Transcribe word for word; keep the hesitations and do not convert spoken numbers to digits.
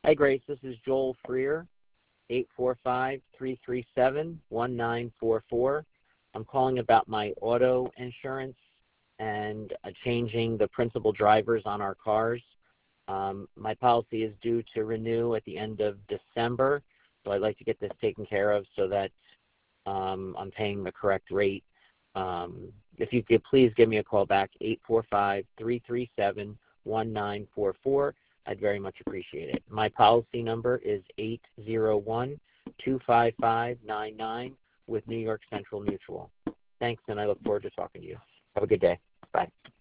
Hi, Grace. This is Joel Freer, eight four five, three three seven, one nine four four. I'm calling about my auto insurance and uh, changing the principal drivers on our cars. Um, my policy is due to renew at the end of December, so I'd like to get this taken care of so that um, I'm paying the correct rate. Um, if you could please give me a call back, eight four five, three three seven, one nine four four. I'd very much appreciate it. My policy number is eight zero one, two five five, nine nine with New York Central Mutual. Thanks, and I look forward to talking to you. Have a good day. Bye.